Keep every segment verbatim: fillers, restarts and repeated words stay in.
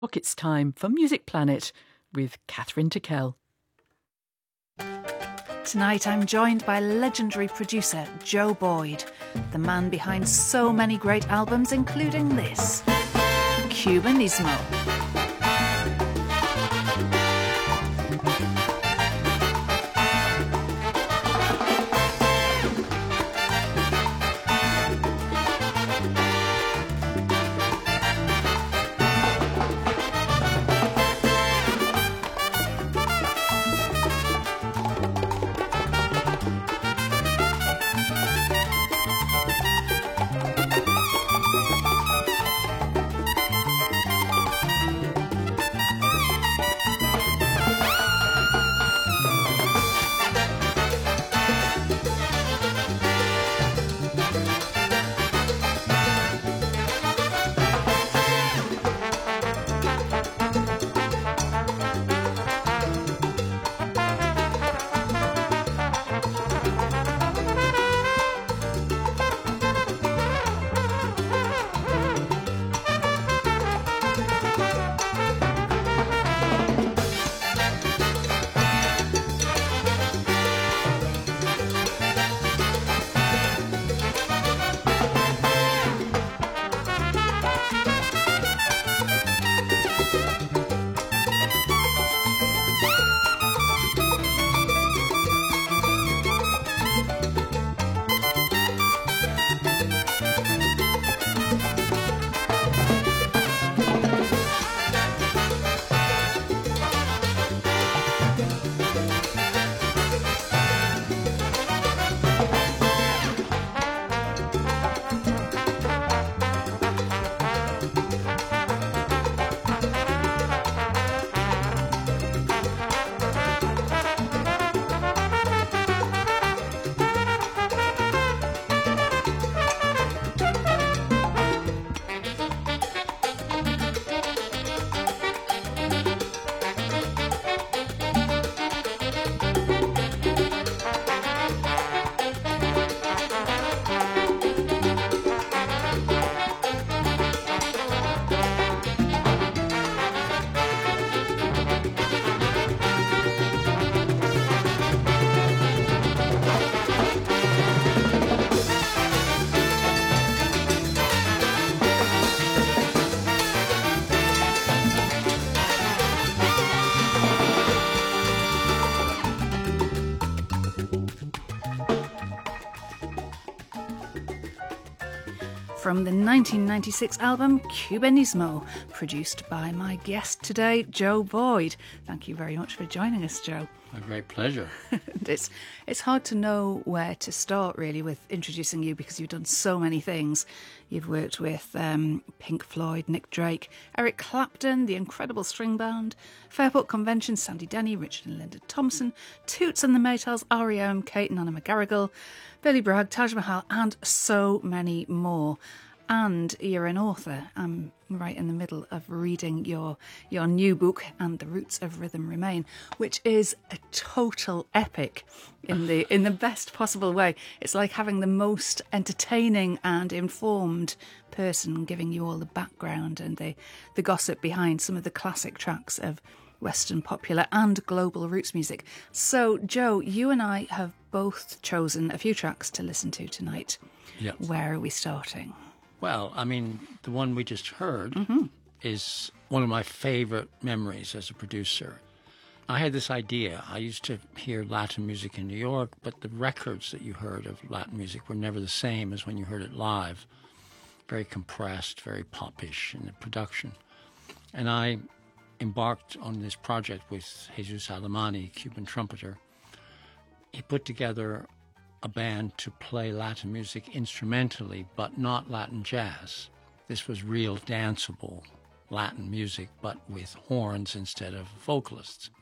It's time for Music Planet with Catherine Tickell. Tonight I'm joined by legendary producer Joe Boyd, the man behind so many great albums, including this, Cubanismo. From the nineteen ninety-six album Cubanismo, produced by my guest today, Joe Boyd. Thank you very much for joining us, Joe. A great pleasure. it's it's hard to know where to start, really, with introducing you, because you've done so many things. You've worked with um, Pink Floyd, Nick Drake, Eric Clapton, The Incredible String Band, Fairport Convention, Sandy Denny, Richard and Linda Thompson, Toots and the Maytals, R E M, Kate and Anna McGarrigle, Billy Bragg, Taj Mahal, and so many more. And you're an author. I'm right in the middle of reading your your new book, And the Roots of Rhythm Remain, which is a total epic in the in the best possible way. It's like having the most entertaining and informed person giving you all the background and the, the gossip behind some of the classic tracks of Western popular and global roots music. So, Joe, you and I have both chosen a few tracks to listen to tonight. Yes. Where are we starting? Well, I mean, the one we just heard Mm-hmm. is one of my favorite memories as a producer. I had this idea. I used to hear Latin music in New York, but the records that you heard of Latin music were never the same as when you heard it live. Very compressed, very popish in the production. And I embarked on this project with Jesus Alemany, Cuban trumpeter. He put together a band to play Latin music instrumentally, but not Latin jazz. This was real danceable Latin music, but with horns instead of vocalists.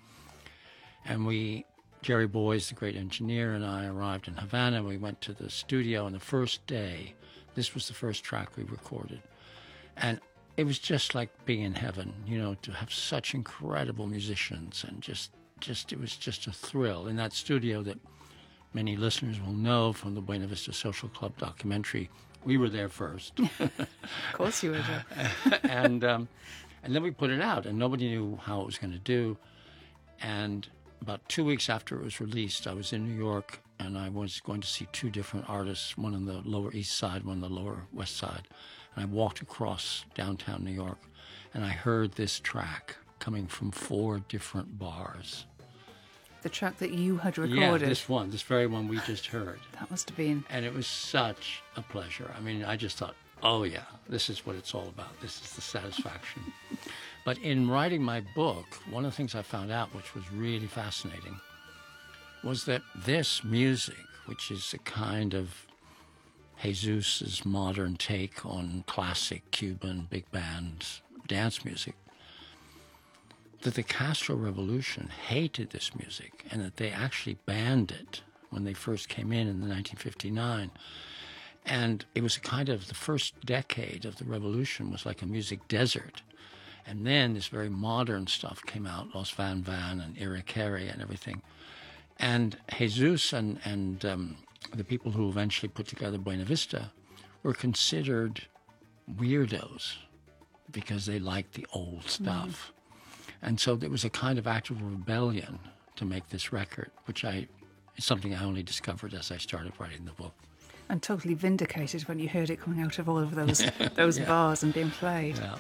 And we, Jerry Boys, the great engineer, and I arrived in Havana. We went to the studio on the first day. This was the first track we recorded. And it was just like being in heaven, you know, to have such incredible musicians, and just, just it was just a thrill in that studio that many listeners will know from the Buena Vista Social Club documentary. We were there first. Of course you were, Joe. and um, And then we put it out, and nobody knew how it was going to do. And about two weeks after it was released, I was in New York, and I was going to see two different artists, one on the Lower East Side, one on the Lower West Side. And I walked across downtown New York, and I heard this track coming from four different bars. The track that you had recorded? Yeah, this one, this very one we just heard. That must have been... And it was such a pleasure. I mean, I just thought, oh yeah, this is what it's all about. This is the satisfaction. But in writing my book, one of the things I found out, which was really fascinating, was that this music, which is a kind of Jesus's modern take on classic Cuban big band dance music, that the Castro Revolution hated this music and that they actually banned it when they first came in in nineteen fifty-nine. And it was a kind of, the first decade of the revolution was like a music desert. And then this very modern stuff came out, Los Van Van and Iriquere and everything. And Jesus and, and um, the people who eventually put together Buena Vista were considered weirdos because they liked the old stuff. Mm. And so there was a kind of act of rebellion to make this record, which I is something I only discovered as I started writing the book. And totally vindicated when you heard it coming out of all of those those yeah. bars and being played. Yeah.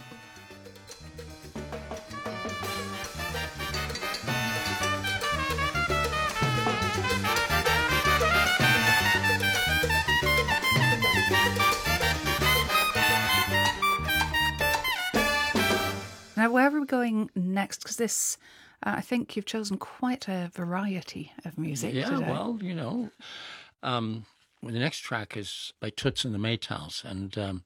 Now, where are we going next? Because this, uh, I think you've chosen quite a variety of music yeah, today. well, you know, um, well, the next track is by Toots and the Maytals. And um,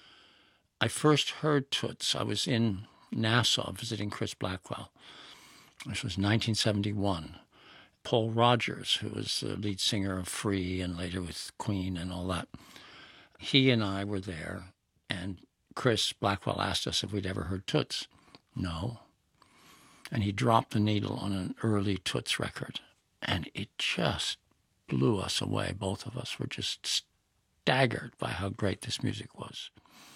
I first heard Toots, I was in Nassau visiting Chris Blackwell. This was nineteen seventy-one. Paul Rogers, who was the lead singer of Free and later with Queen and all that, he and I were there, and Chris Blackwell asked us if we'd ever heard Toots. No. And he dropped the needle on an early Toots record, and it just blew us away. Both of us were just staggered by how great this music was.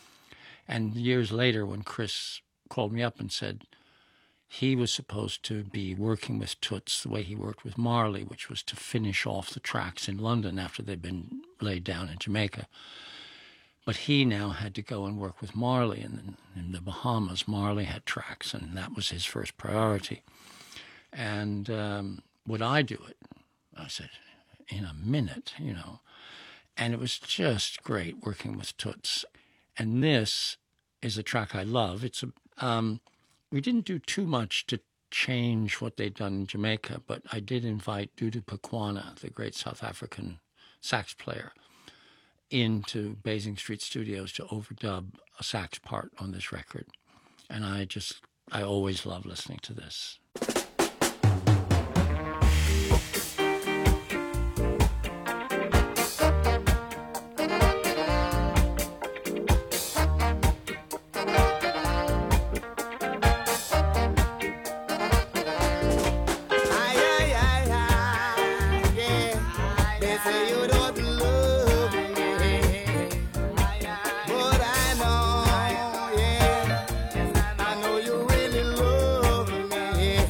And years later, when Chris called me up and said he was supposed to be working with Toots the way he worked with Marley, which was to finish off the tracks in London after they'd been laid down in Jamaica. But he now had to go and work with Marley in, in the Bahamas. Marley had tracks, and that was his first priority. And um, would I do it? I said, in a minute, you know. And it was just great working with Toots. And this is a track I love. It's a, um, we didn't do too much to change what they'd done in Jamaica, but I did invite Dudu Pukwana, the great South African sax player, into Basing Street Studios to overdub a sax part on this record. And I just, I always love listening to this. Yeah.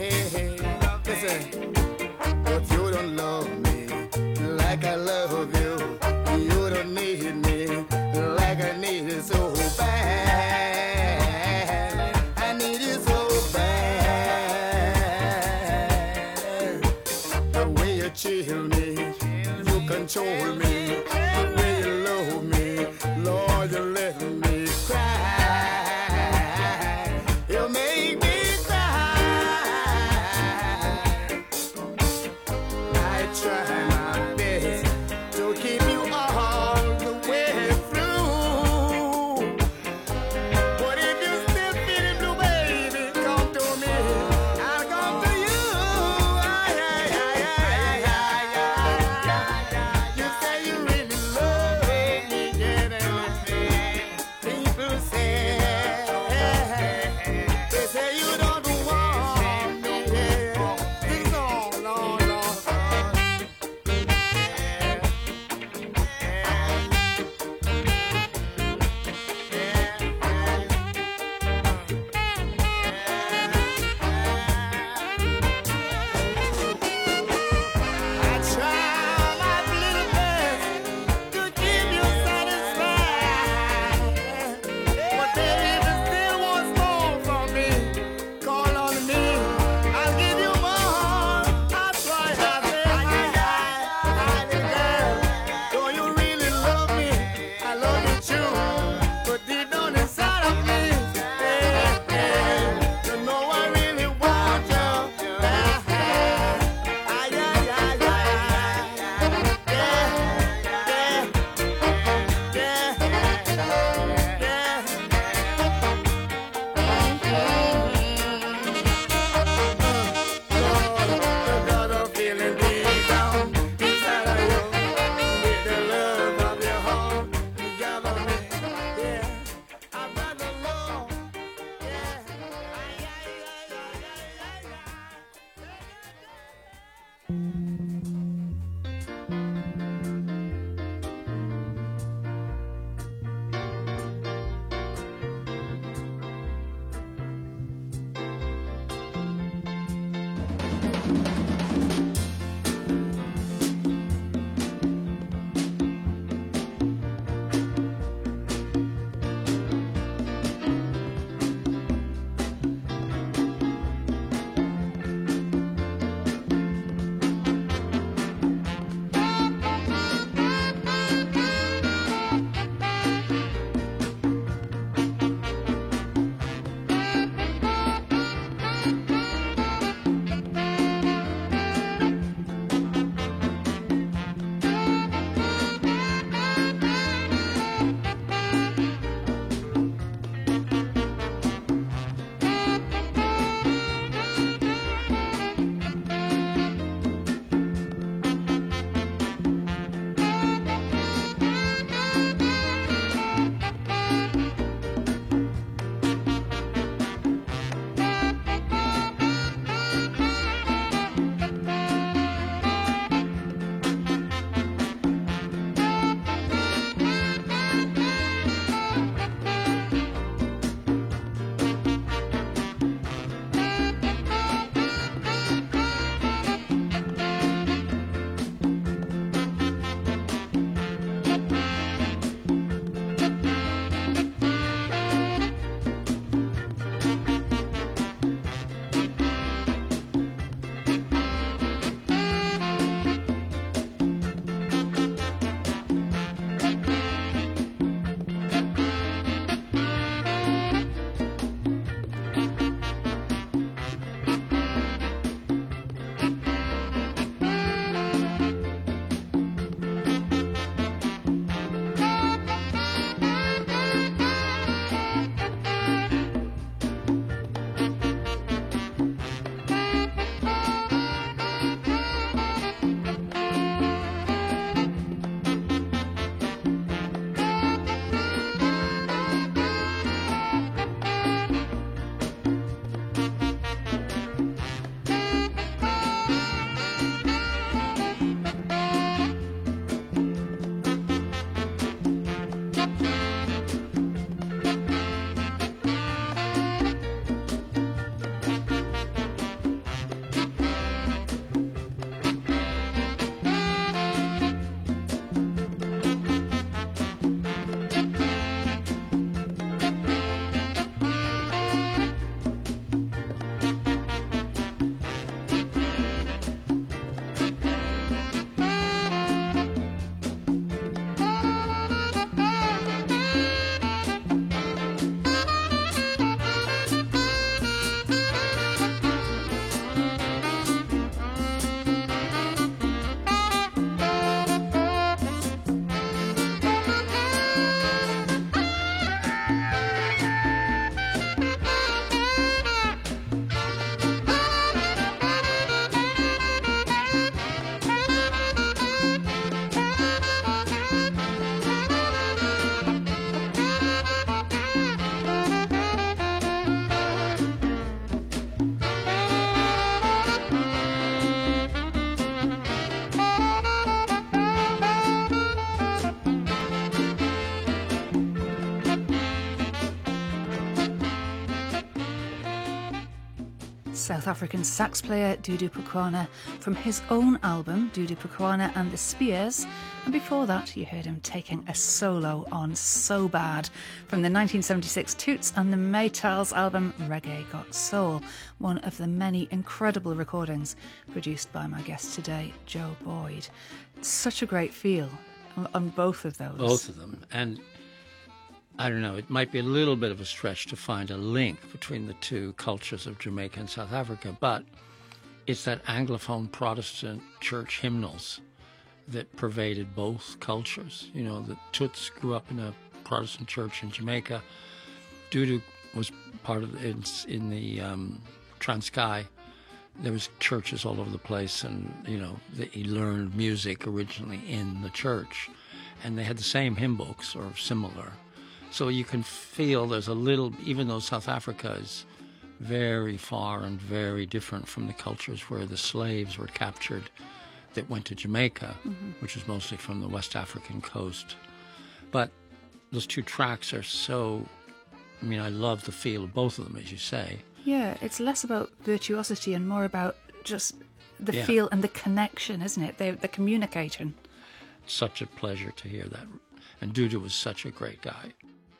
South African sax player Dudu Pukwana from his own album Dudu Pukwana and the Spears, and before that you heard him taking a solo on So Bad from the nineteen seventy-six Toots and the Maytals album Reggae Got Soul, one of the many incredible recordings produced by my guest today, Joe Boyd. Such a great feel on, on both of those. Both of them. And I don't know, it might be a little bit of a stretch to find a link between the two cultures of Jamaica and South Africa, but it's that Anglophone Protestant church hymnals that pervaded both cultures. You know, the Toots grew up in a Protestant church in Jamaica. Dudu was part of in, in the um, Transkei. There was churches all over the place, and, you know, the, he learned music originally in the church. And they had the same hymn books, or similar. So you can feel there's a little, even though South Africa is very far and very different from the cultures where the slaves were captured that went to Jamaica, mm-hmm. which is mostly from the West African coast. But those two tracks are so, I mean, I love the feel of both of them, as you say. Yeah, it's less about virtuosity and more about just the yeah. feel and the connection, isn't it? The, the communication. Such a pleasure to hear that. And Dudu was such a great guy.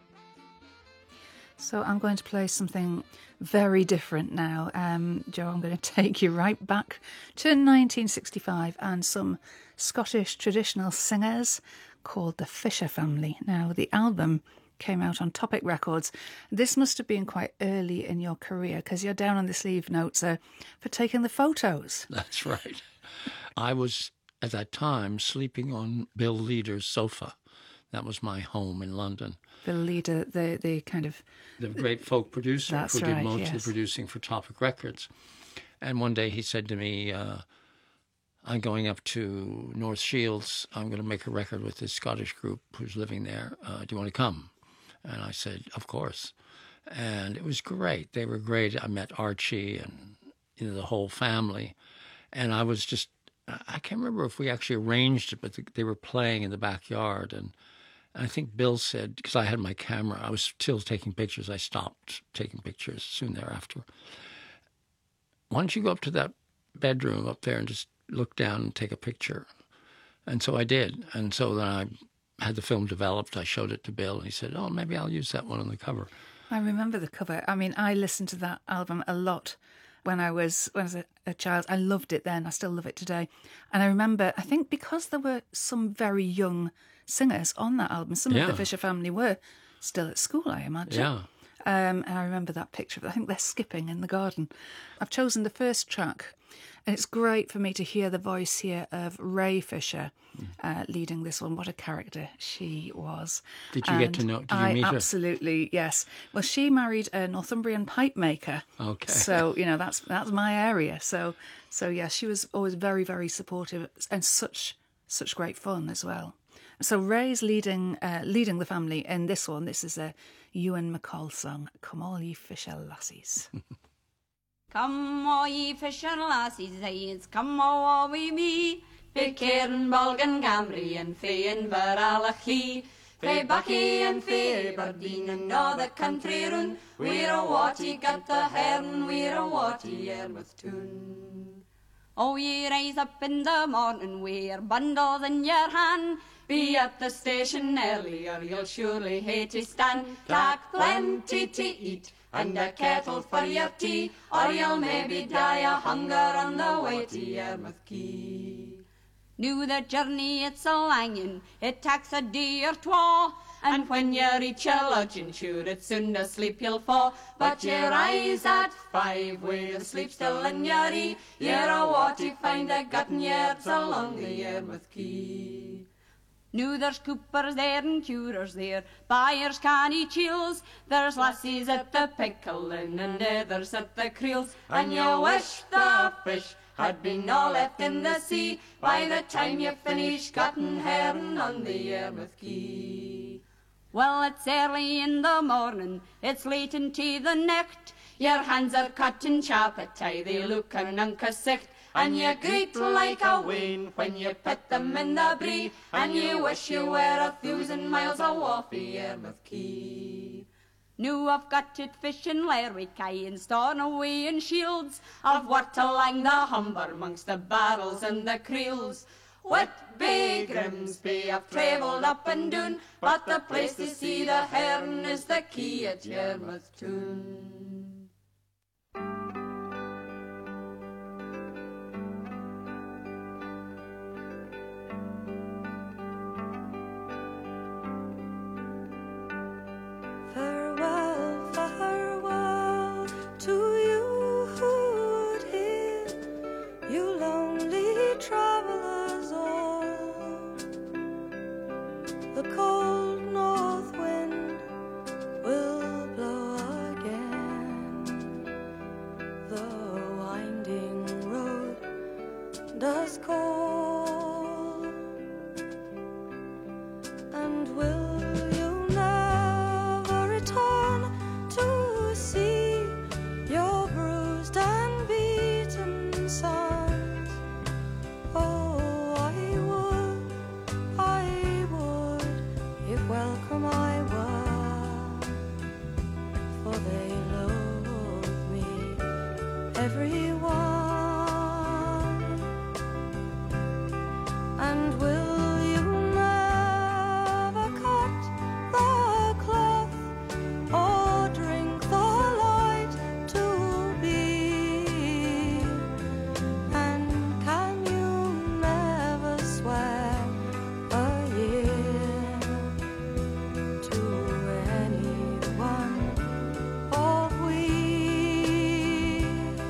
So I'm going to play something very different now. Um, Joe, I'm going to take you right back to nineteen sixty-five and some Scottish traditional singers called the Fisher Family. Now, the album came out on Topic Records. This must have been quite early in your career because you're down on the sleeve notes uh, for taking the photos. That's right. I was, at that time, sleeping on Bill Leader's sofa. That was my home in London. Bill Leader, the, the kind of... The great folk producer That's who did right, most yes. of the producing for Topic Records. And one day he said to me, uh, I'm going up to North Shields. I'm going to make a record with this Scottish group who's living there. Uh, do you want to come? And I said, of course. And it was great. They were great. I met Archie and, you know, the whole family. And I was just, I can't remember if we actually arranged it, but they were playing in the backyard. And I think Bill said, because I had my camera, I was still taking pictures. I stopped taking pictures soon thereafter. Why don't you go up to that bedroom up there and just look down and take a picture? And so I did. And so then I had the film developed. I showed it to Bill, and he said, oh, maybe I'll use that one on the cover. I remember the cover. I mean, I listened to that album a lot when I was when I was a, a child. I loved it then. I still love it today. And I remember, I think because there were some very young singers on that album, some yeah. of the Fisher Family were still at school, I imagine. Yeah. Um, and I remember that picture. I think they're skipping in the garden. I've chosen the first track, and it's great for me to hear the voice here of Ray Fisher uh, leading this one. What a character she was. Did you and get to know, did you I meet her? Absolutely, yes. Well, she married a Northumbrian pipe maker. Okay. So, you know, that's that's my area. So, so yeah, she was always very, very supportive and such such great fun as well. So Ray's leading uh, leading the family in this one. This is a Ewan MacColl song, Come All Ye Fisher Lassies. Come all ye fisher lassies, it's come all wi me. Fe Cairn, Balgan, Gamri, and Fe and Veralachlee. Fe Bucky and Fe Aberdeen and all the country run. We're a watty got the her'n, we're a watty Yarmouth tune. Oh, ye rise up in the morning wi' your bundles in your hand. Be at the station early or you'll surely hate to stand. Tak plenty to eat and a kettle for your tea, or you'll maybe die of hunger on the way to Yarmouth Quay. Now the journey it's a langin', it takes a day or twa, and when you reach your lodging, sure it's soon to sleep you'll fall. But you rise at five, where you sleep still in your ee, you're a watty find a gotten yards along the Yarmouth Quay. Now there's coopers there and curers there, buyers canny chills. There's lassies at the pickling and others at the creels. And you wish the fish had been all left in the sea by the time you finish cutting herring on the Yarmouth Quay. Well, it's early in the morning, it's late into the night. Your hands are cut and sharp at tie, they look an unca sicht. And you greet like a whale when you put them in the bree, and you wish you were a thousand miles away from Yarmouth Quay. Now I've got it fishing Lerwick, I and Stornoway and Shields. I've worked along the Humber amongst the barrels and the creels. Whitby, Grimsby, I've travelled up and down, but the place to see the hearn is the quay at Yarmouth Town. Farewell, farewell to you who would hear, you lonely travellers all. The cold north wind will blow again, the winding road does call, and will you never return to see your bruised and beaten sons? Oh, I would, I would, if welcome I were, for they loathe me, everyone. And will you never cut the cloth or drink the light to be? And can you never swear a year to anyone of we?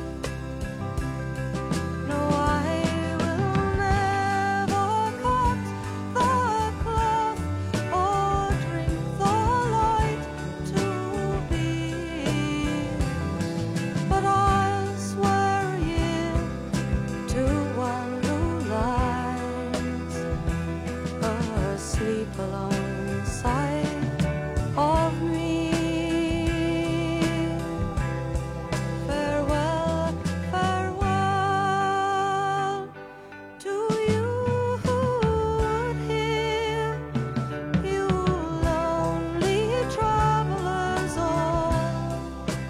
No, I will never cut the cloth or drink the light to be, but I'll swear a year to one who lies asleep alongside of me. Farewell, farewell to you who would hear, you lonely travellers all.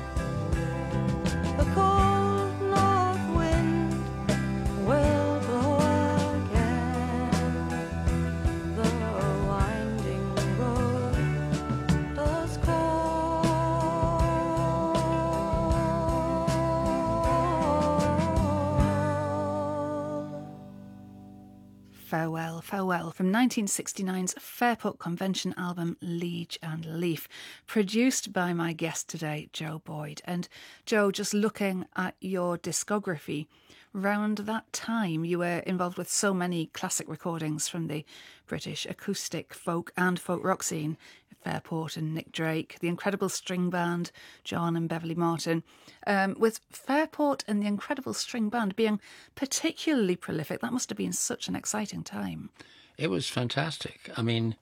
The cold north wind will blow again, the winding road does call. Farewell, Farewell from nineteen sixty-nine's Fairport Convention album Liege and Leaf, produced by my guest today, Joe Boyd. And Joe, just looking at your discography, round that time you were involved with so many classic recordings from the British acoustic, folk and folk rock scene. Fairport and Nick Drake, the Incredible String Band, John and Beverly Martin. Um, with Fairport and the Incredible String Band being particularly prolific, that must have been such an exciting time. It was fantastic. I mean,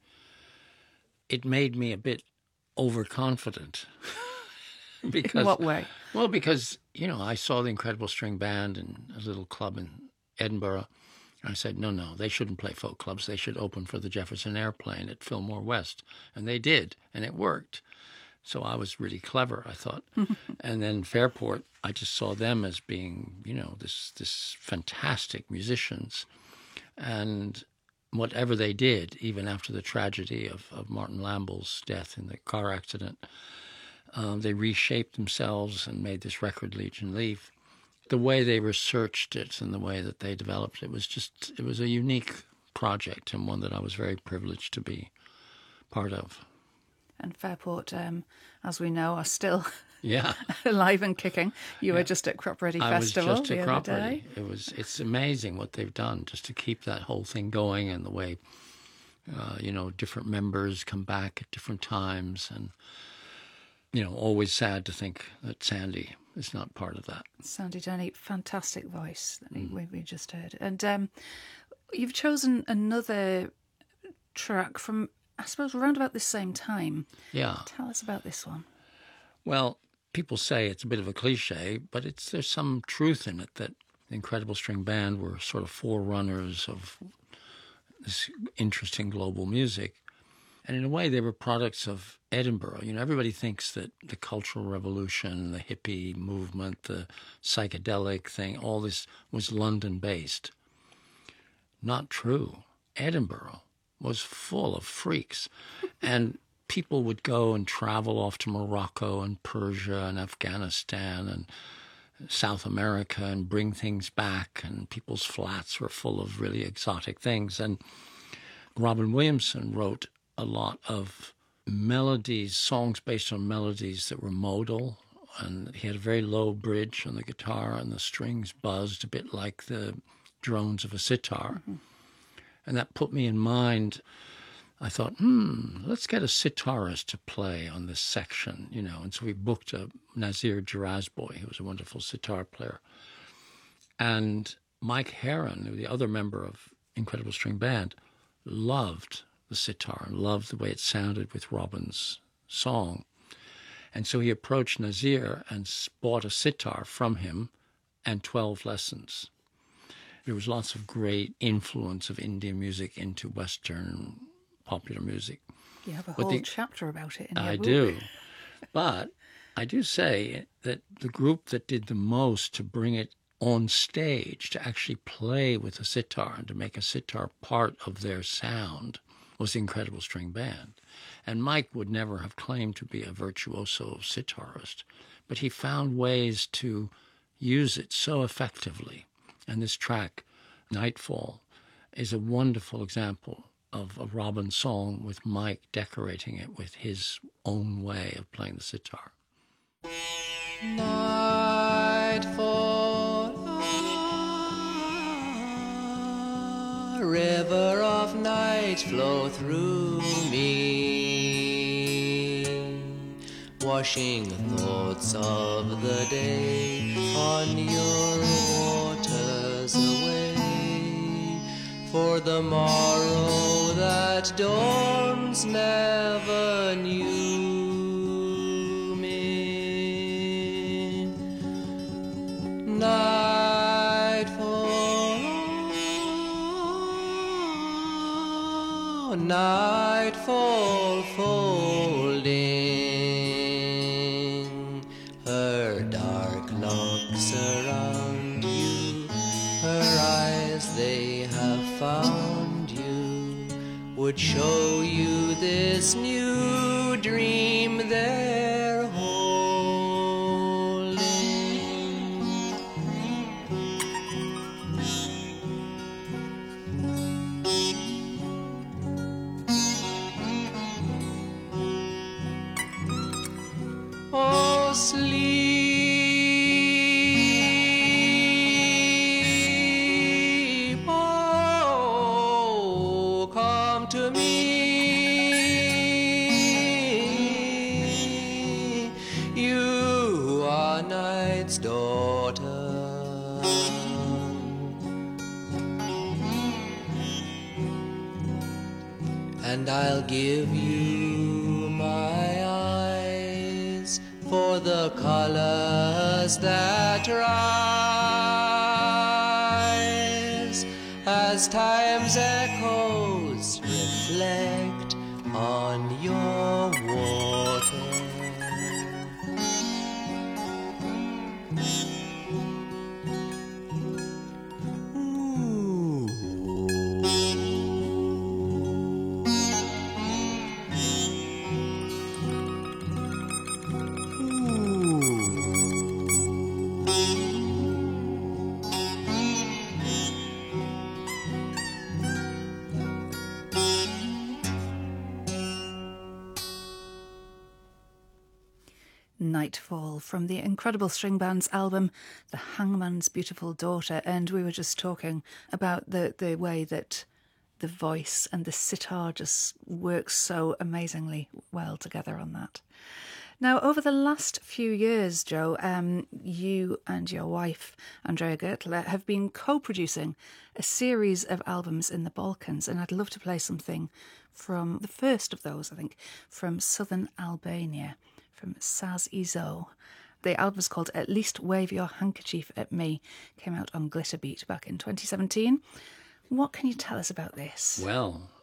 it made me a bit overconfident. because, In what way? Well, because, you know, I saw the Incredible String Band in a little club in Edinburgh. I said, no, no, they shouldn't play folk clubs. They should open for the Jefferson Airplane at Fillmore West. And they did, and it worked. So I was really clever, I thought. And then Fairport, I just saw them as being, you know, this this fantastic musicians. And whatever they did, even after the tragedy of, of Martin Lamble's death in the car accident, um, they reshaped themselves and made this record, Liege and Leaf. The way they researched it and the way that they developed it was just, it was a unique project and one that I was very privileged to be part of. And Fairport, um, as we know, are still Yeah. alive and kicking. You Yeah. were just at Crop Ready I Festival was just the at other Crop Ready. day. It was, it's amazing what they've done just to keep that whole thing going, and the way, uh, you know, different members come back at different times. And, you know, always sad to think that Sandy is not part of that. Sandy Denny, fantastic voice that Mm. we, we just heard. And um, you've chosen another track from, I suppose, around about the same time. Yeah. Tell us about this one. Well, people say it's a bit of a cliche, but it's there's some truth in it, that the Incredible String Band were sort of forerunners of this interesting global music. And in a way, they were products of Edinburgh. You know, everybody thinks that the Cultural Revolution, the hippie movement, the psychedelic thing, all this was London-based. Not true. Edinburgh was full of freaks. And people would go and travel off to Morocco and Persia and Afghanistan and South America and bring things back. And people's flats were full of really exotic things. And Robin Williamson wrote a lot of melodies, songs based on melodies that were modal, and he had a very low bridge on the guitar, and the strings buzzed a bit like the drones of a sitar. Mm-hmm. And that put me in mind. I thought, hmm, let's get a sitarist to play on this section, you know. And so we booked a Nazir Jarazboy, who was a wonderful sitar player. And Mike Heron, the other member of Incredible String Band, loved the sitar and loved the way it sounded with Robin's song. And so he approached Nazir and bought a sitar from him and twelve lessons. There was lots of great influence of Indian music into Western popular music. You have a But whole the- chapter about it in your I book. do. But I do say that the group that did the most to bring it on stage, to actually play with the sitar and to make a sitar part of their sound, was the Incredible String Band. And Mike would never have claimed to be a virtuoso sitarist, but he found ways to use it so effectively. And this track, Nightfall, is a wonderful example of a Robin song with Mike decorating it with his own way of playing the sitar. Nightfall, a river of night flow through me, washing thoughts of the day on your waters away, for the morrow that dawns never knew me. Nightfall, nightfall folding, her dark locks around you, her eyes they have found you, would show you this new dream they're holding. Oh, sleep, oh, come to me. You are night's daughter, and I'll give you my eyes for the colors that rise as time's echoes reflect on your water. Nightfall from the Incredible String Band's album The Hangman's Beautiful Daughter. And we were just talking about the, the way that the voice and the sitar just work so amazingly well together on that. Now, over the last few years, Joe, um, you and your wife, Andrea Gertler, have been co-producing a series of albums in the Balkans, and I'd love to play something from the first of those, I think, from southern Albania, from Saz Izo. The album is called At Least Wave Your Handkerchief at Me, came out on Glitterbeat back in twenty seventeen. What can you tell us about this? Well,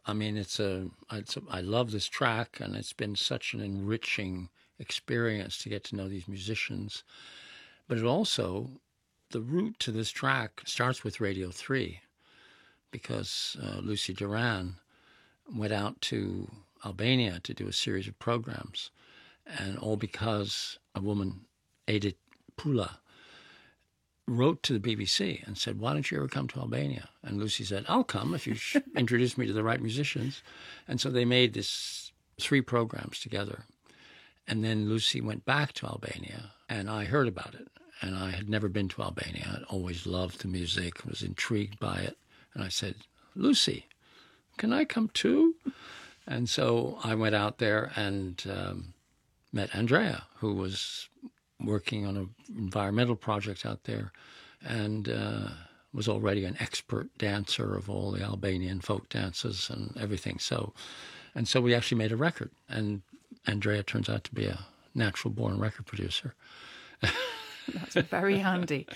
I mean, it's a, it's a, I love this track, and it's been such an enriching experience to get to know these musicians. But it also, the route to this track starts with Radio three, because uh, Lucy Duran went out to Albania to do a series of programs, and all because a woman, Edith Pula, wrote to the B B C and said, why don't you ever come to Albania? And Lucy said, I'll come if you sh- introduce me to the right musicians. And so they made this three programs together. And then Lucy went back to Albania, and I heard about it. And I had never been to Albania. I'd always loved the music, was intrigued by it. And I said, Lucy, can I come too? And so I went out there and um, met Andrea, who was working on an environmental project out there, and uh, was already an expert dancer of all the Albanian folk dances and everything. So, and so we actually made a record, and Andrea turns out to be a natural-born record producer. That's very handy.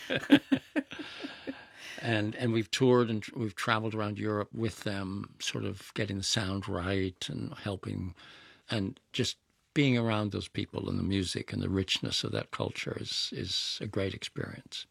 and and we've toured and we've traveled around Europe with them, sort of getting the sound right and helping, and just being around those people and the music and the richness of that culture is is a great experience.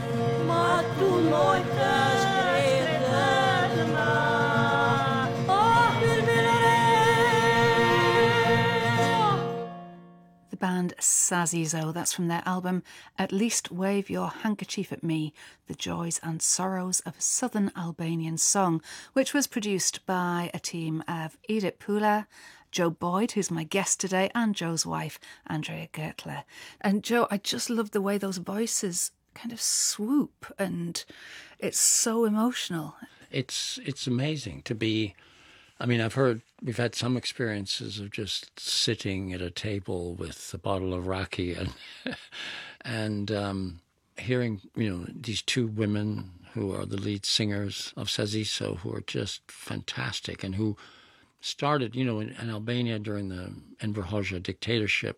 Oh Sazizo. That's from their album At Least Wave Your Handkerchief at Me, The Joys and Sorrows of a Southern Albanian Song, which was produced by a team of Edith Pula, Joe Boyd, who's my guest today, and Joe's wife, Andrea Gertler. And Joe, I just love the way those voices kind of swoop, and it's so emotional. It's it's amazing to be, I mean, I've heard, we've had some experiences of just sitting at a table with a bottle of raki and, and um, hearing, you know, these two women who are the lead singers of Saziso, who are just fantastic and who started, you know, in, in Albania during the Enver Hoxha dictatorship.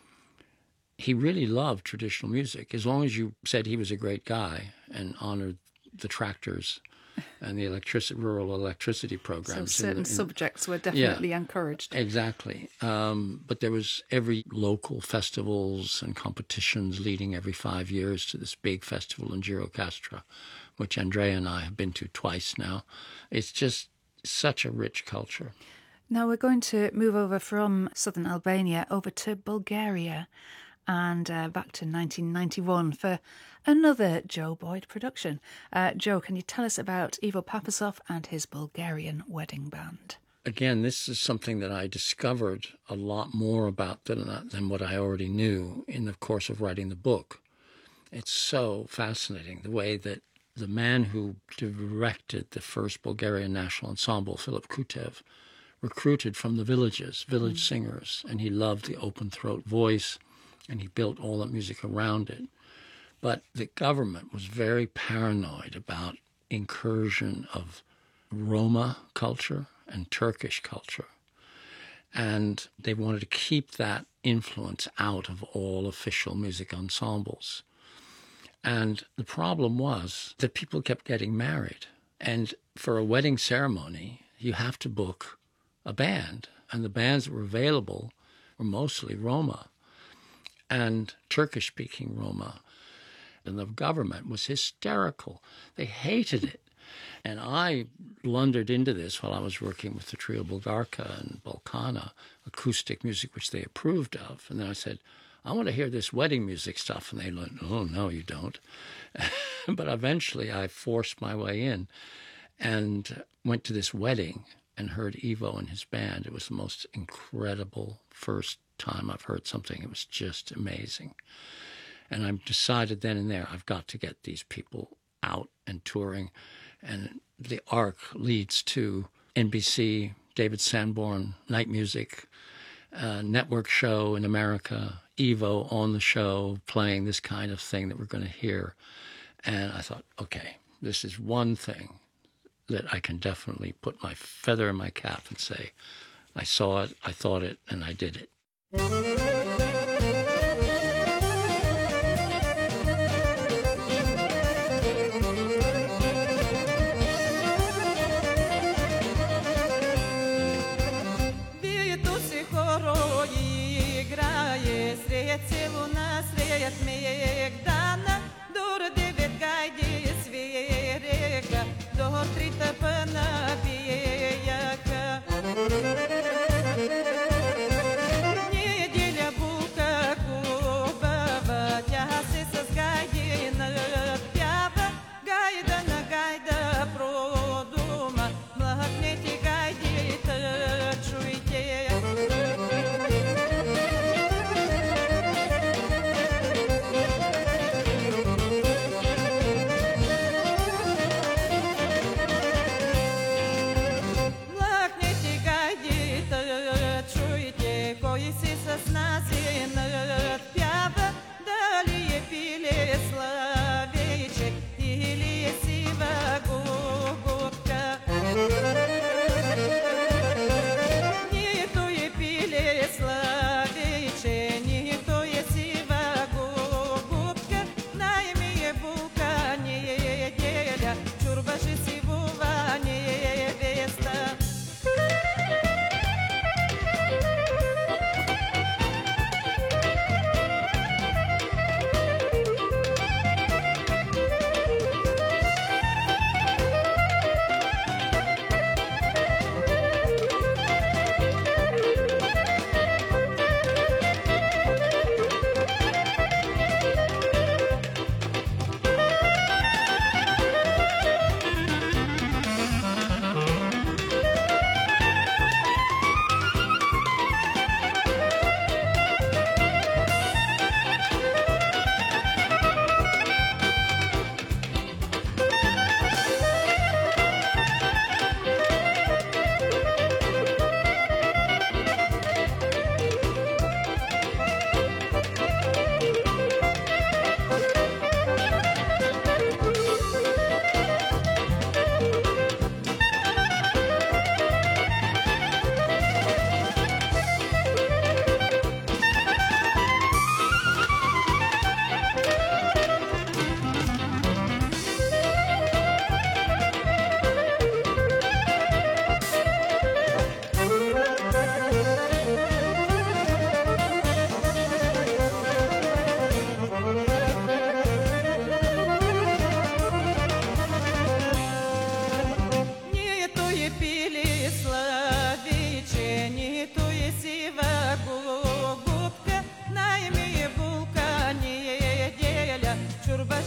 He really loved traditional music, as long as you said he was a great guy and honored the tractors and the electricity, rural electricity programs. So certain in the, in, subjects were definitely yeah, encouraged. Exactly. Um, but there was every local festivals and competitions leading every five years to this big festival in Gjirokastra, which Andrea and I have been to twice now. It's just such a rich culture. Now we're going to move over from southern Albania over to Bulgaria and uh, back to nineteen ninety-one for another Joe Boyd production. Uh, Joe, can you tell us about Ivo Papasov and his Bulgarian wedding band? Again, this is something that I discovered a lot more about than, than what I already knew in the course of writing the book. It's so fascinating, the way that the man who directed the first Bulgarian National Ensemble, Philip Kutev, recruited from the villages, village mm. singers, and he loved the open throat voice, and he built all that music around it. But the government was very paranoid about incursion of Roma culture and Turkish culture. And they wanted to keep that influence out of all official music ensembles. And the problem was that people kept getting married. And for a wedding ceremony, you have to book a band. And the bands that were available were mostly Roma and Turkish-speaking Roma. And the government was hysterical. They hated it. And I blundered into this while I was working with the trio Bulgarka and Balkana, acoustic music, which they approved of. And then I said, I want to hear this wedding music stuff. And they went, oh, no, you don't. But eventually I forced my way in and went to this wedding and heard Ivo and his band. It was the most incredible first time I've heard something. It was just amazing. And I decided then and there, I've got to get these people out and touring. And the arc leads to N B C, David Sanborn, Night Music, uh, network show in America, Ivo on the show, playing this kind of thing that we're going to hear. And I thought, okay, this is one thing that I can definitely put my feather in my cap and say, I saw it, I thought it, and I did it. Неделя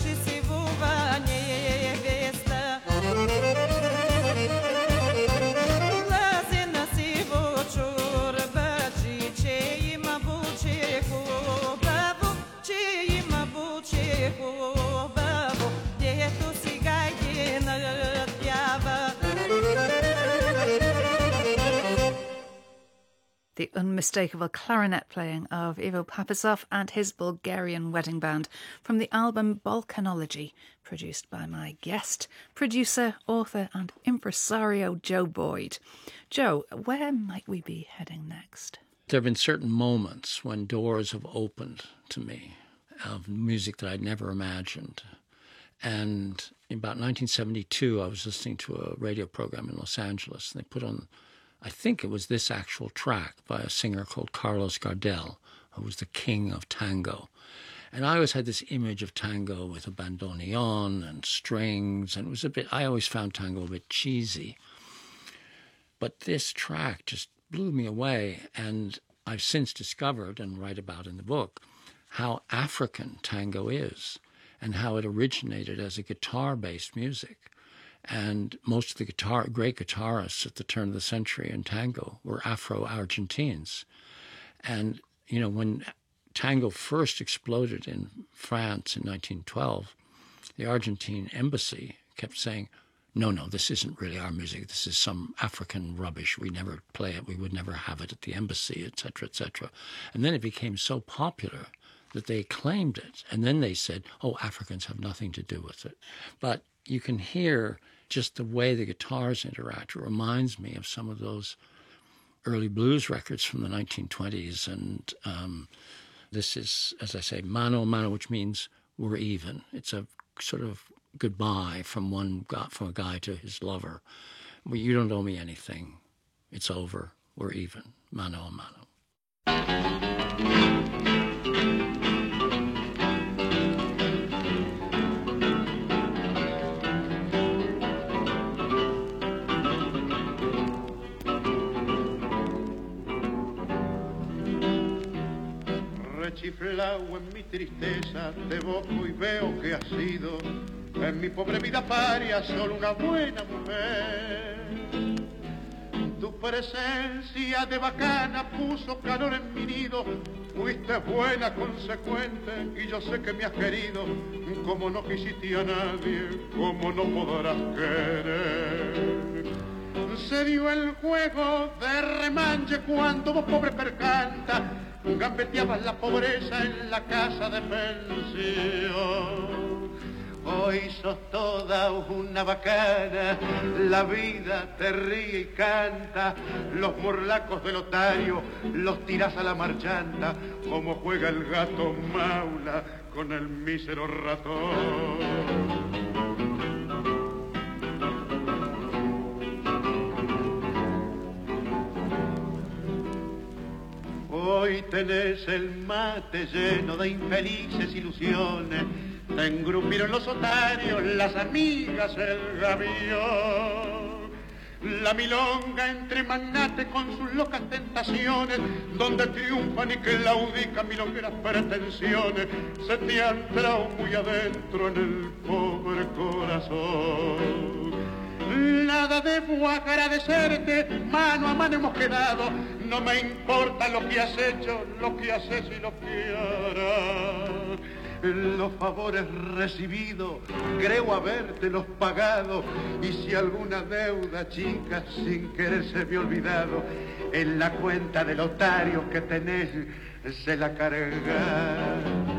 The unmistakable clarinet playing of Ivo Papasov and his Bulgarian wedding band from the album Balkanology, produced by my guest, producer, author and impresario Joe Boyd. Joe, where might we be heading next? There have been certain moments when doors have opened to me of music that I'd never imagined. And in about nineteen seventy-two, I was listening to a radio program in Los Angeles, and they put on, I think it was this actual track by a singer called Carlos Gardel, who was the king of tango. And I always had this image of tango with a bandoneon and strings, and it was a bit, I always found tango a bit cheesy. But this track just blew me away, and I've since discovered, and write about in the book, how African tango is, and how it originated as a guitar-based music. And most of the guitar, great guitarists at the turn of the century in tango were Afro-Argentines. And, you know, when tango first exploded in France in nineteen twelve, the Argentine embassy kept saying, no, no, this isn't really our music. This is some African rubbish. We never play it. We would never have it at the embassy, et cetera, et cetera. And then it became so popular that they claimed it. And then they said, oh, Africans have nothing to do with it. But you can hear just the way the guitars interact. It reminds me of some of those early blues records from the nineteen twenties. And um, this is, as I say, mano a mano, which means we're even. It's a sort of goodbye from one guy, from a guy to his lover. Well, you don't owe me anything. It's over. We're even. Mano a mano. Rechiflao en mi tristeza, te evoco y veo que has sido en mi pobre vida paria solo una buena mujer. Tu presencia de bacana puso calor en mi nido, fuiste buena, consecuente, y yo sé que me has querido, como no quisiste a nadie, como no podrás querer. Se dio el juego de remanche cuando vos pobre percanta gambeteabas la pobreza en la casa de pensión. Hoy sos toda una bacana, la vida te ríe y canta, los morlacos del otario los tirás a la marchanta, como juega el gato maula con el mísero ratón. Hoy tenés el mate lleno de infelices ilusiones, te engrupieron los otarios, las amigas, el gavión. La milonga entre magnates con sus locas tentaciones, donde triunfan y claudican milongueras pretensiones, se te han entrado muy adentro en el pobre corazón. Nada debo agradecerte, mano a mano hemos quedado, no me importa lo que has hecho, lo que haces y lo que harás. Los favores recibidos, creo habértelos pagado, y si alguna deuda chica sin querer se me ha olvidado, en la cuenta del otario que tenés se la carga.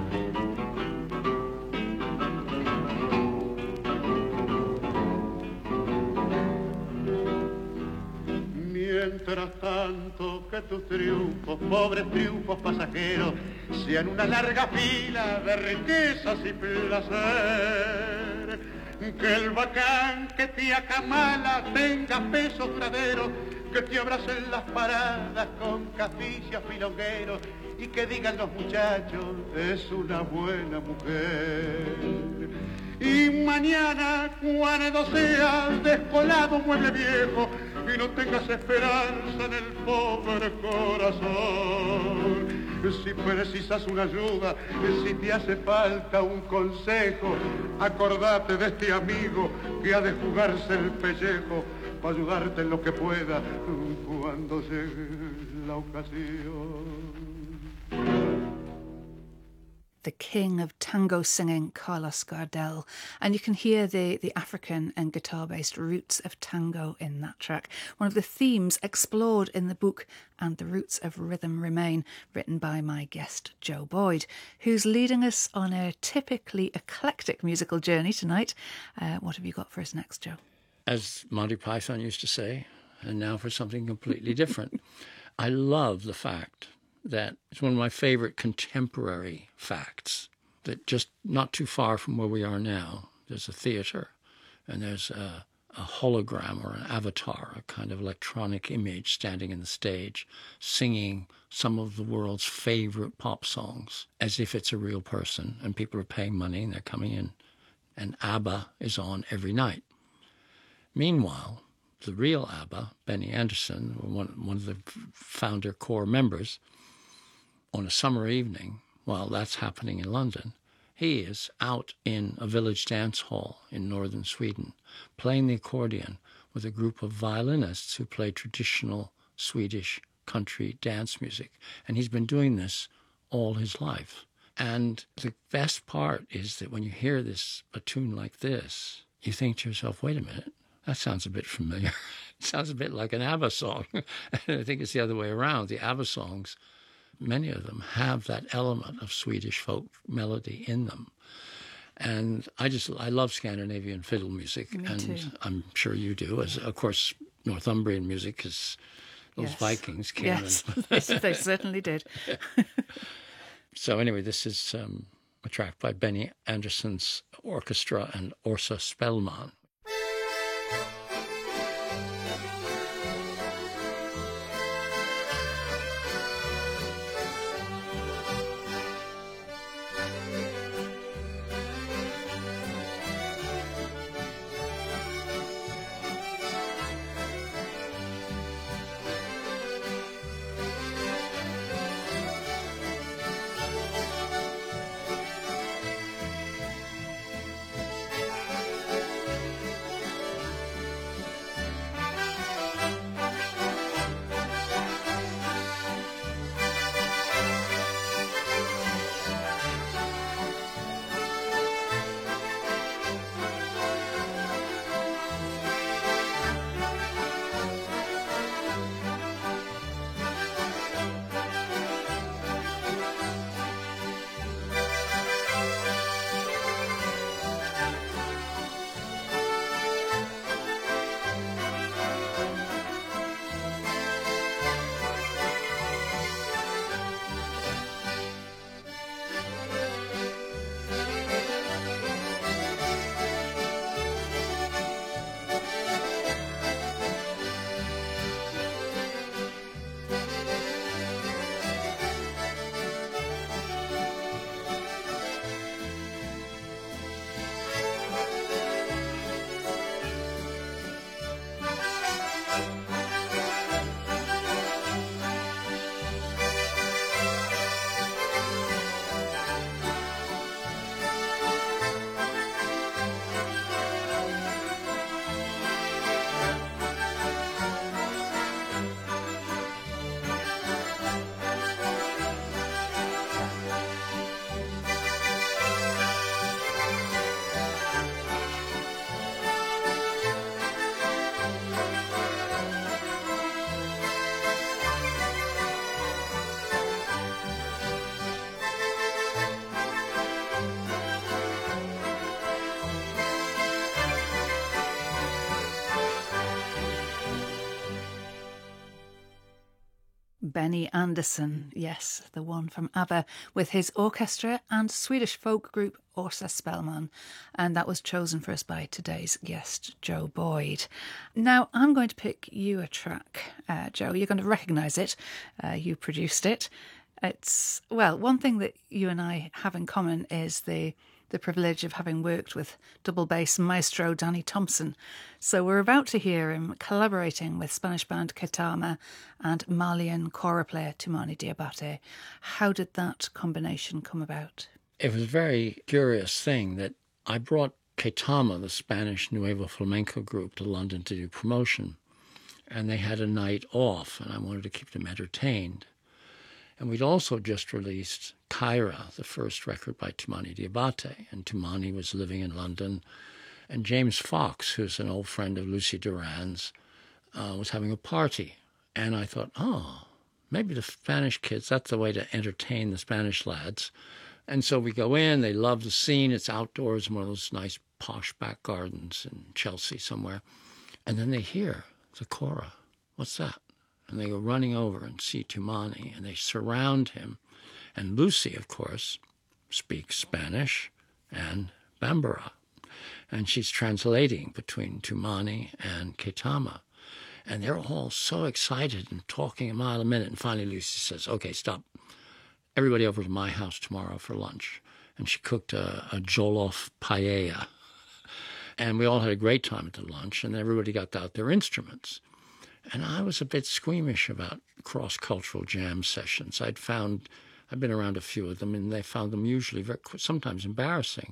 Mientras tanto que tus triunfos, pobres triunfos pasajeros, sean una larga fila de riquezas y placer. Que el bacán que te acamala tenga pesos duraderos, que te abracen las paradas con caficias filongueros y que digan los muchachos, es una buena mujer. Y mañana, cuando seas descolado mueble viejo y no tengas esperanza en el pobre corazón, Si precisas una ayuda, si te hace falta un consejo, acordate de este amigo que ha de jugarse el pellejo para ayudarte en lo que pueda cuando llegue la ocasión. The king of tango singing, Carlos Gardel. And you can hear the, the African and guitar-based roots of tango in that track. One of the themes explored in the book And the Roots of Rhythm Remain, written by my guest Joe Boyd, who's leading us on a typically eclectic musical journey tonight. Uh, what have you got for us next, Joe? As Monty Python used to say, and now for something completely different. I love the fact that it's one of my favorite contemporary facts, that just not too far from where we are now, there's a theater and there's a, a hologram or an avatar, a kind of electronic image standing in the stage, singing some of the world's favorite pop songs as if it's a real person, and people are paying money and they're coming in, and ABBA is on every night. Meanwhile, the real ABBA, Benny Andersson, one, one of the founder core members, on a summer evening, while that's happening in London, he is out in a village dance hall in northern Sweden, playing the accordion with a group of violinists who play traditional Swedish country dance music. And he's been doing this all his life. And the best part is that when you hear this, a tune like this, you think to yourself, wait a minute, that sounds a bit familiar. It sounds a bit like an ABBA song. And I think it's the other way around. The ABBA songs, many of them have that element of Swedish folk melody in them. And I just, I love Scandinavian fiddle music. Me and too. I'm sure you do. As of course, Northumbrian music, because those Yes. Vikings came Yes, and they, they certainly did. So anyway, this is um, a track by Benny Andersson's orchestra and Åsa Spellman. Benny Andersson, yes, the one from ABBA, with his orchestra and Swedish folk group Åsa Spellman. And that was chosen for us by today's guest, Joe Boyd. Now, I'm going to pick you a track, uh, Joe. You're going to recognise it. Uh, you produced it. It's, well, one thing that you and I have in common is the the the privilege of having worked with double bass maestro Danny Thompson. So we're about to hear him collaborating with Spanish band Ketama and Malian kora player Toumani Diabaté. How did that combination come about? It was a very curious thing that I brought Ketama, the Spanish Nuevo Flamenco group, to London to do promotion. And they had a night off, and I wanted to keep them entertained. And we'd also just released Kyra, the first record by Toumani Diabaté. And Toumani was living in London. And James Fox, who's an old friend of Lucy Duran's, uh, was having a party. And I thought, oh, maybe the Spanish kids, that's the way to entertain the Spanish lads. And so we go in, they love the scene. It's outdoors in one of those nice posh back gardens in Chelsea somewhere. And then they hear the kora. What's that? And they go running over and see Toumani, and they surround him. And Lucy, of course, speaks Spanish and Bambara. And she's translating between Toumani and Ketama. And they're all so excited and talking a mile a minute. And finally Lucy says, okay, stop. Everybody over to my house tomorrow for lunch. And she cooked a, a jollof paella. And we all had a great time at the lunch, and everybody got out their instruments. And I was a bit squeamish about cross-cultural jam sessions. I'd found, I'd been around a few of them, and they found them usually very, sometimes embarrassing.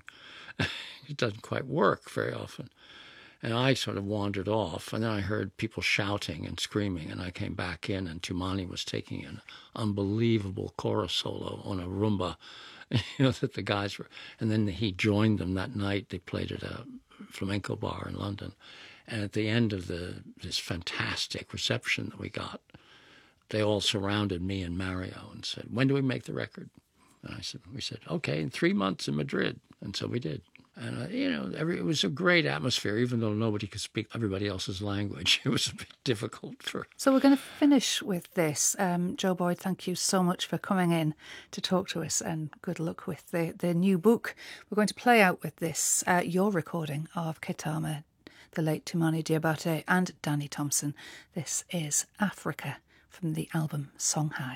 It doesn't quite work very often. And I sort of wandered off, and then I heard people shouting and screaming, and I came back in, and Toumani was taking an unbelievable kora solo on a rumba, you know, that the guys were. And then he joined them that night. They played at a flamenco bar in London. And at the end of the this fantastic reception that we got, they all surrounded me and Mario and said, when do we make the record? And I said, we said, okay, in three months in Madrid. And so we did. And, uh, you know, every, it was a great atmosphere, even though nobody could speak everybody else's language. It was a bit difficult for... So we're going to finish with this. Um, Joe Boyd, thank you so much for coming in to talk to us, and good luck with the, the new book. We're going to play out with this, uh, your recording of Ketama, the late Toumani Diabaté, and Danny Thompson. This is Africa from the album Songhai.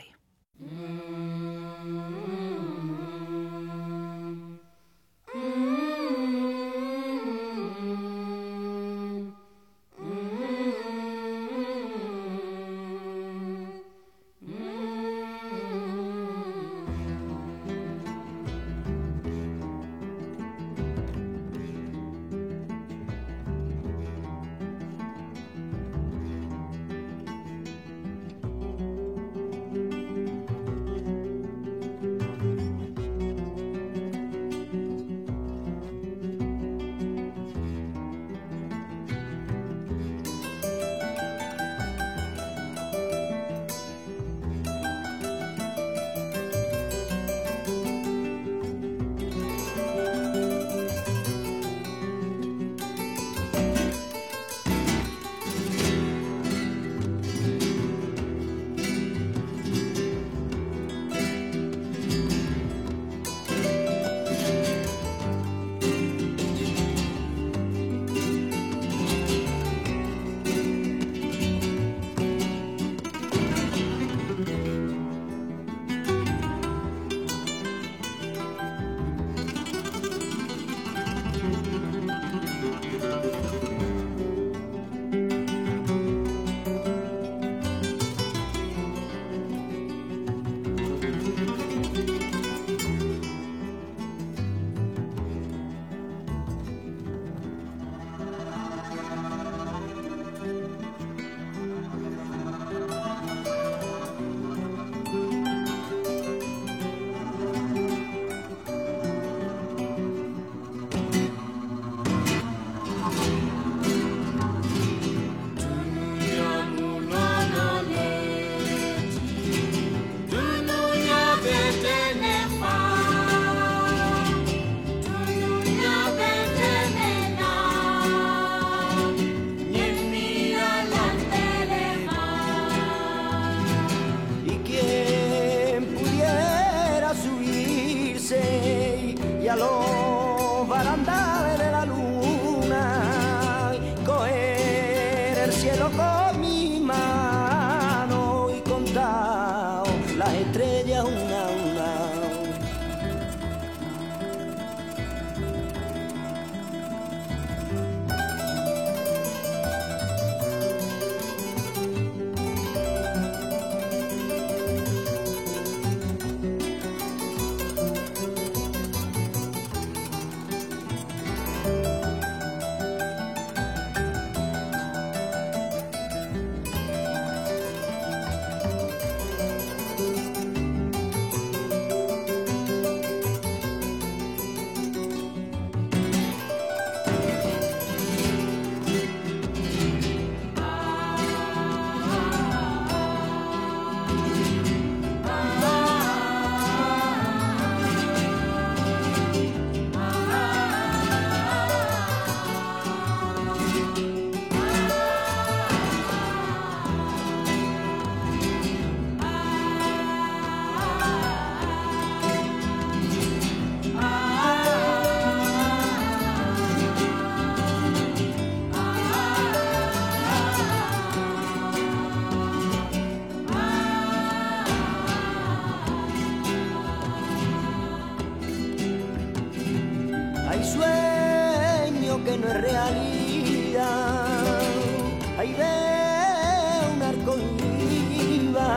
que no es realidad. Ahí veo un arco iris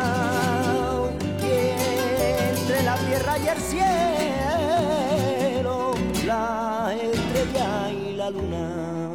que entre la tierra y el cielo, la estrella y la luna.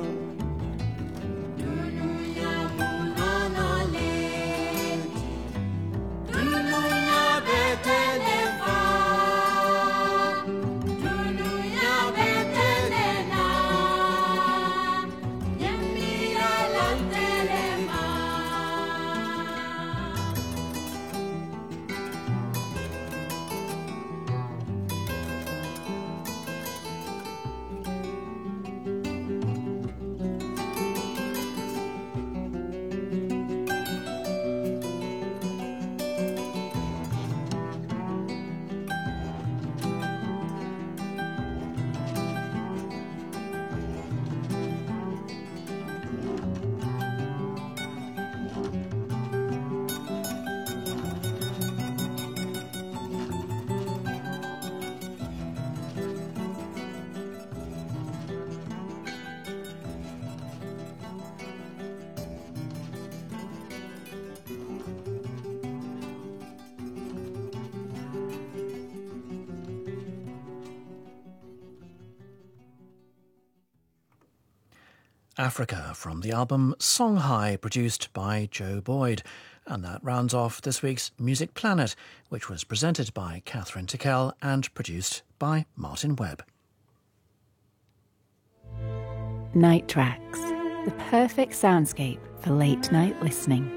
Africa from the album Song High, produced by Joe Boyd. And that rounds off this week's Music Planet, which was presented by Catherine Tickell and produced by Martin Webb. Night Tracks, the perfect soundscape for late night listening.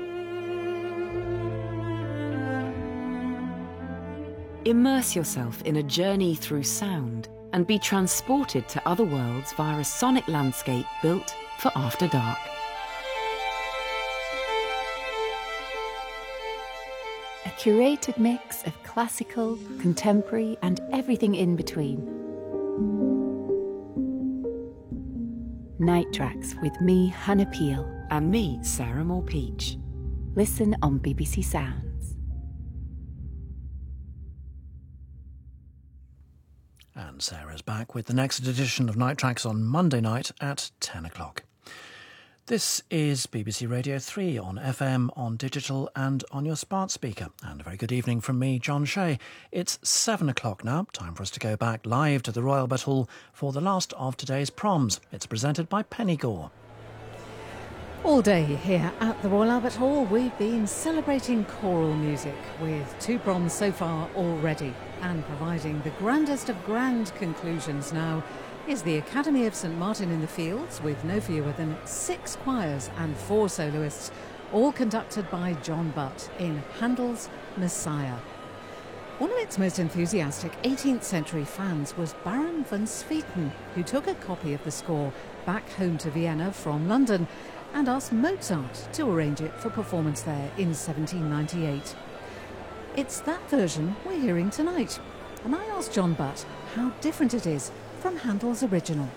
Immerse yourself in a journey through sound and be transported to other worlds via a sonic landscape built for after dark. A curated mix of classical, contemporary and everything in between. Night Tracks with me, Hannah Peel. And me, Sarah Moore Peach. Listen on B B C Sounds. And Sarah's back with the next edition of Night Tracks on Monday night at ten o'clock. This is B B C Radio three on F M, on digital and on your smart speaker. And a very good evening from me, John Shea. It's seven o'clock now, time for us to go back live to the Royal Albert Hall for the last of today's proms. It's presented by Penny Gore. All day here at the Royal Albert Hall, we've been celebrating choral music with two proms so far already. And providing the grandest of grand conclusions now is the Academy of St Martin in the Fields, with no fewer than six choirs and four soloists, all conducted by John Butt in Handel's Messiah. One of its most enthusiastic eighteenth century fans was Baron van Swieten, who took a copy of the score back home to Vienna from London and asked Mozart to arrange it for performance there in seventeen ninety-eight. It's that version we're hearing tonight, and I asked John Butt how different it is from Handel's original.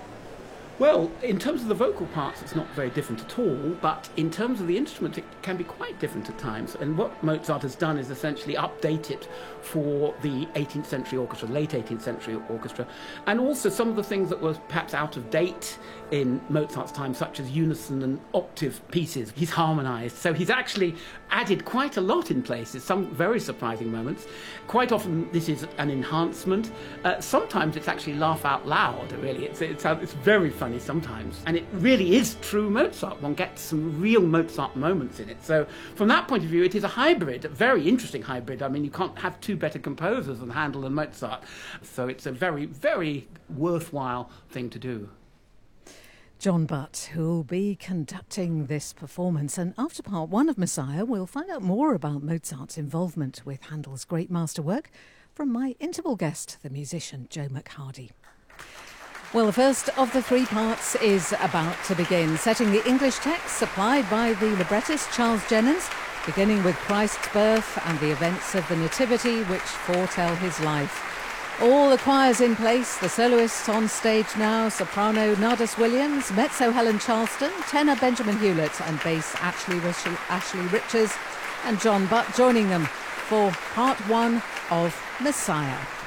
Well, in terms of the vocal parts, it's not very different at all, but in terms of the instrument, it can be quite different at times. And what Mozart has done is essentially update it for the eighteenth century orchestra, late eighteenth century orchestra, and also some of the things that were perhaps out of date in Mozart's time, such as unison and octave pieces. He's harmonised, so he's actually added quite a lot in places, some very surprising moments. Quite often this is an enhancement. Uh, sometimes it's actually laugh out loud, really. It's, it's, it's very funny sometimes. And it really is true Mozart. One gets some real Mozart moments in it. So from that point of view, it is a hybrid, a very interesting hybrid. I mean, you can't have two better composers than Handel and Mozart. So it's a very, very worthwhile thing to do. John Butt, who'll be conducting this performance. And after part one of Messiah, we'll find out more about Mozart's involvement with Handel's great masterwork from my interval guest, the musician Joe McHardy. Well, the first of the three parts is about to begin, setting the English text supplied by the librettist Charles Jennens, beginning with Christ's birth and the events of the Nativity which foretell his life. All the choirs in place, the soloists on stage now, soprano Nardis Williams, mezzo Helen Charleston, tenor Benjamin Hewlett and bass Ashley, Ashley Richards and John Butt joining them for part one of Messiah.